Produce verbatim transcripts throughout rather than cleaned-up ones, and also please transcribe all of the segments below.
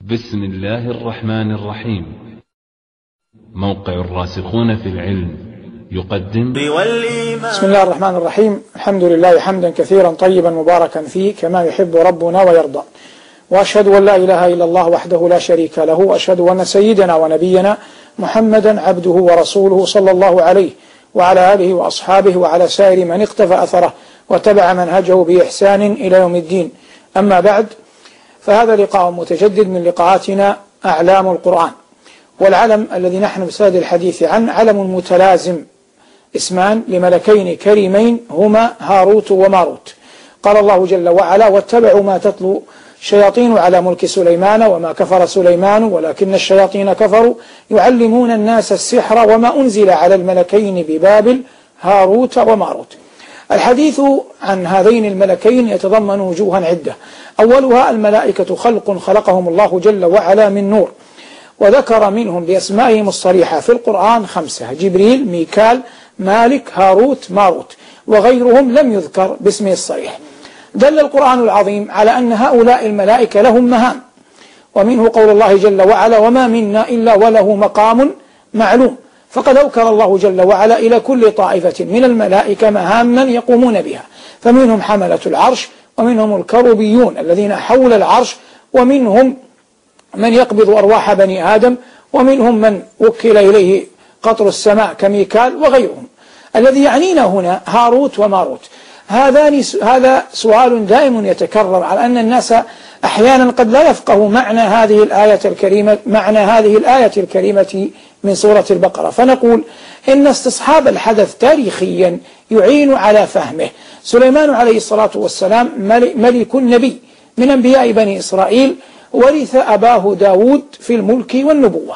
بسم الله الرحمن الرحيم. موقع الراسخون في العلم يقدم بسم الله الرحمن الرحيم. الحمد لله حمدا كثيرا طيبا مباركا فيه كما يحب ربنا ويرضى، وأشهد أن لا إله إلا الله وحده لا شريك له، وأشهد أن سيدنا ونبينا محمدا عبده ورسوله صلى الله عليه وعلى آله وأصحابه وعلى سائر من اقتفى أثره وتبع منهجه بإحسان إلى يوم الدين. أما بعد، فهذا لقاء متجدد من لقاءاتنا أعلام القرآن. والعلم الذي نحن بصدد الحديث عنه علم متلازم، اسمان لملكين كريمين هما هاروت وماروت. قال الله جل وعلا: واتبعوا ما تتلو الشياطين على ملك سليمان وما كفر سليمان ولكن الشياطين كفروا يعلمون الناس السحر وما أنزل على الملكين ببابل هاروت وماروت. الحديث عن هذين الملكين يتضمن وجوها عدة. أولها الملائكة خلق خلقهم الله جل وعلا من نور، وذكر منهم بأسمائهم الصريحة في القرآن خمسة: جبريل، ميكال، مالك، هاروت، ماروت، وغيرهم لم يذكر باسمه الصريح. دل القرآن العظيم على أن هؤلاء الملائكة لهم مهام، ومنه قول الله جل وعلا: وما منا إلا وله مقام معلوم. فقد أوكل الله جل وعلا إلى كل طائفة من الملائكة مهاما يقومون بها، فمنهم حملة العرش، ومنهم الكروبيون الذين حول العرش، ومنهم من يقبض أرواح بني آدم، ومنهم من وكل إليه قطر السماء كميكال وغيرهم. الذي يعنينا هنا هاروت وماروت. هذان هذا سؤال دائم يتكرر على أن الناس أحيانا قد لا يفقهوا معنى هذه الآية الكريمة معنى هذه الآية الكريمة من سورة البقرة، فنقول إن استصحاب الحدث تاريخيا يعين على فهمه. سليمان عليه الصلاة والسلام ملك نبي من أنبياء بني إسرائيل، ورث أباه داود في الملك والنبوة.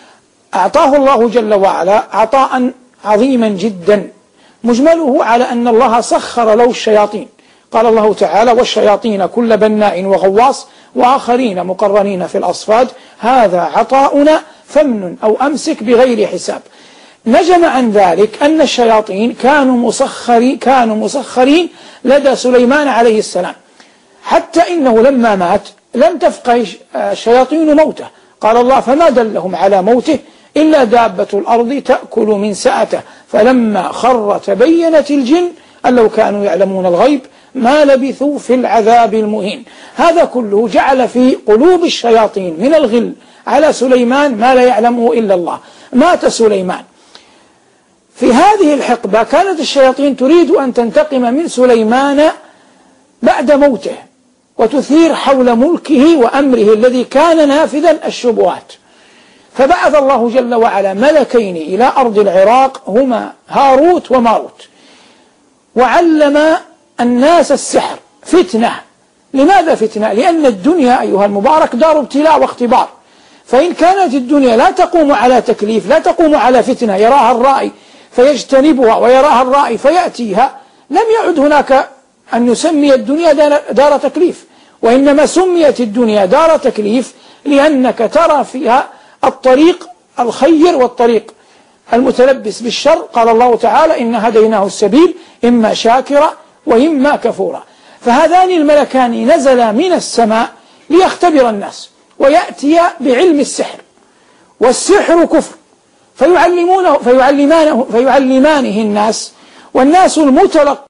أعطاه الله جل وعلا عطاء عظيما جدا، مجمله على أن الله سخر له الشياطين. قال الله تعالى: والشياطين كل بناء وغواص وآخرين مقرنين في الأصفاد هذا عطاؤنا فمن أو أمسك بغير حساب. نجم عن ذلك أن الشياطين كانوا مسخرين كانوا مسخرين لدى سليمان عليه السلام، حتى إنه لما مات لم تفقه الشياطين موته. قال الله: فما دلهم على موته إلا دابة الأرض تأكل من سأته فلما خر تبينت الجن أن لو كانوا يعلمون الغيب ما لبثوا في العذاب المهين. هذا كله جعل في قلوب الشياطين من الغل على سليمان ما لا يعلمه إلا الله. مات سليمان. في هذه الحقبة كانت الشياطين تريد أن تنتقم من سليمان بعد موته، وتثير حول ملكه وأمره الذي كان نافذا الشبهات. فبعث الله جل وعلا ملكين إلى أرض العراق هما هاروت وماروت، وعلم الناس السحر فتنة. لماذا فتنة؟ لأن الدنيا أيها المبارك دار ابتلاء واختبار، فإن كانت الدنيا لا تقوم على تكليف، لا تقوم على فتنة يراها الرائي فيجتنبها ويراها الرائي فيأتيها، لم يعد هناك أن يسمي الدنيا دار تكليف، وإنما سميت الدنيا دار تكليف لأنك ترى فيها الطريق الخير والطريق المتلبس بالشر. قال الله تعالى: إن هديناه السبيل إما شاكرا وإما كفورا. فهذان الملكان نزلا من السماء ليختبر الناس ويأتي بعلم السحر، والسحر كفر، فيعلمونه فيعلمانه فيعلمانه الناس، والناس المتلق